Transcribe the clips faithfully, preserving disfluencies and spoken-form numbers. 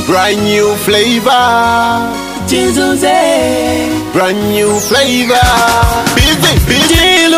Brand new flavor. Jesus, brand new flavor. Busy, busy.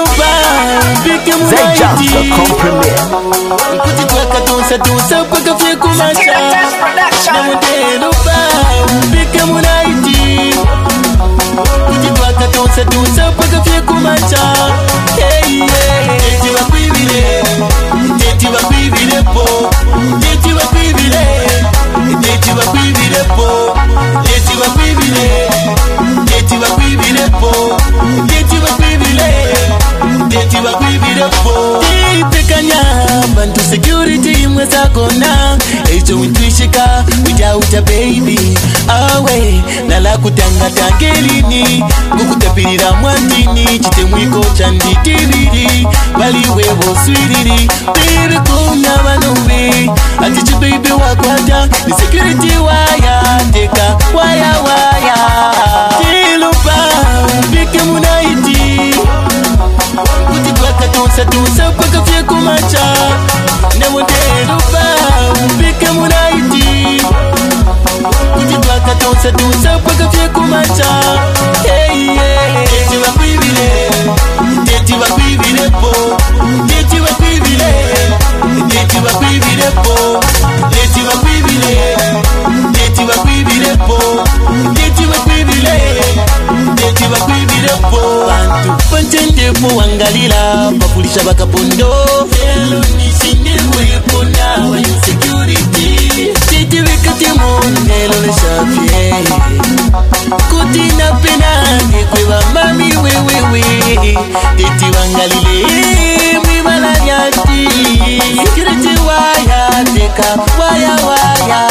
Zay Jams dot com Premier. Kuti twaka tunsa tunsa paka fye kumasha. Na modelo ba bika munaiti. Kuti twaka tunsa tunsa paka fye kumasha. Hey yeah. Teti wa kwibile, teti wa kwibile po, teti wa kwibile, teti wa kwibile po, teti wa kwibile, teti wa kwibile po, teti wa kwibile. Teti wa kwibile po Tipekanya bantu security mweza kona Echo wintwishika without a baby Awe nala kutanga tangelini Kukutapirira mwantini Chite mwiko chandi tibiri Bali wewo swiriri Baby kuna wanubi Atichu baby wakwata Ni security waya Teka waya waya Tilupa Bike munaiti Kuti twaka tunsa tunsa paka fye kumacha Na modelo ba Bike munaiti Kuti twaka tunsa tunsa paka fye kumacha Hey yeah Teti wa kwibile Teti wa kwibile po Teti wa kwibile Teti wa kwibile po Teti wa kwibile Teti wa kwibile po Teti wa kwibile Teti wa kwibile po Bantu Pantende po wangalila Papulisha bakapondo Hello nishinde wepo na wa insecurity Titi wikati mondelo le shafye Kuti na penande kwewa mami wewewe Titi wangalile Mwibala nyati Security waya Teka waya waya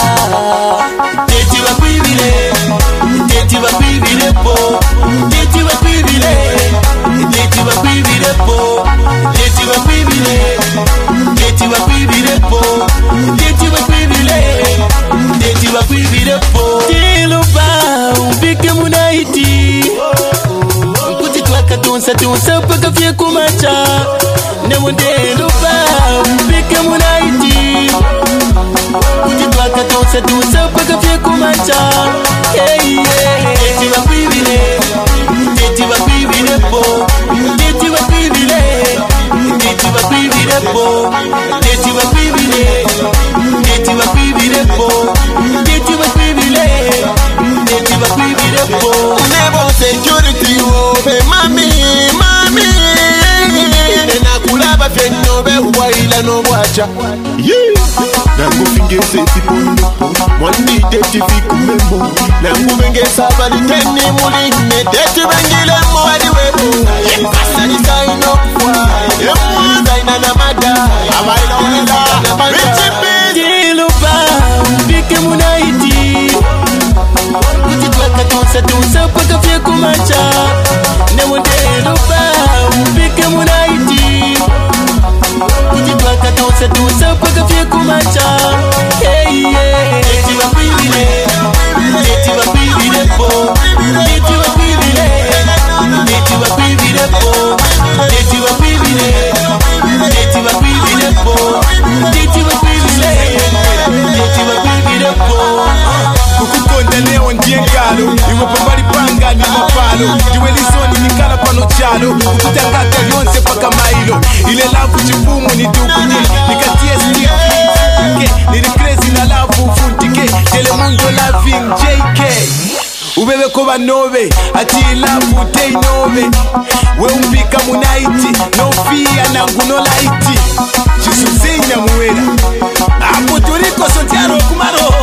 Titi wa kwibile Titi wa kwibile po Titi wa kwibile Titi wa kwibile po Titi wa kwibile Titi wa kwibile po Titi wa kwibile Titi wa kwibile po Tilupa umbike munaiti Kuti twaka tunsa tunsa paka fye kumacha Ne modelo ba umbike munaiti Kuti twaka tunsa tunsa paka fye kumacha Hey yeah Titi wa kwibile Titi wa kwibile po Titi wa kwibile Titi wa kwibile po Titi wa kwibile Titi wa kwibile po Titi wa kwibile Titi wa kwibile po Never security obe mami mami Nena kulaba fenno be waila no wacha Nangu fingese fipondo Mwandi teti fiku membo Nangu bengesa bali teni muline Teti bengile mwadi webo Nani saino kufwa Emu zaina na mada Abaila wenda na mada Tilupa Bike munaiti Kuti twaka tunsa tunsa paka fye kumacha Ne modelo ba Bike munaiti Kuti twaka tunsa tunsa paka fye kumacha Hey yeah Teti wa kwibile Teti wa kwibile po Teti wa kwibile Teti wa kwibile po Teti wa kwibile Teti wa kwibile po Teti wa kwibile Teti wa kwibile po Kukukonda leo ndiye ngalo Iwe pambali panga ni mapalo Jiwe lizoni nikala pano chalo Kutakata yonse paka mailo Ile lavu chifumu ni dukunye Nikatie stick Nili crazy na lavu funtike Tele mundo loving J K Ubebe koba nove Ati lavu tei nove We umbika munaiti No fear nangu no lighti Jisuzinya muwela Apo turiko sontiaro kumaro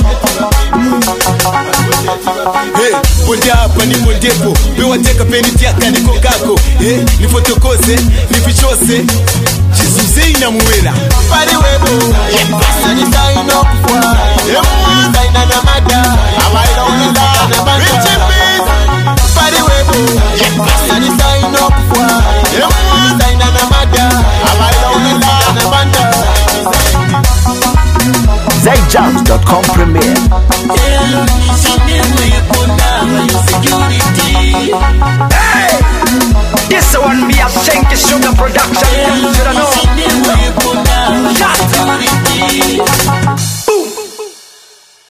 Hey, bonde hapa ni bondepo Bewa teka peni tiaka niko kako Hey, ni fotokose, ni fichose Jisuzi na muwela Pari webo Nani saino kufwa Emu zaina na mada Abaila wenda na mada Richie Biz Pari webo Nani saino kufwa Emu zaina na mada Abaila wenda na mada Zay Jams dot com Premier. Hello nishinde wepo na wa insecurity Hey! This one be a Shanky Sugar production. You should know.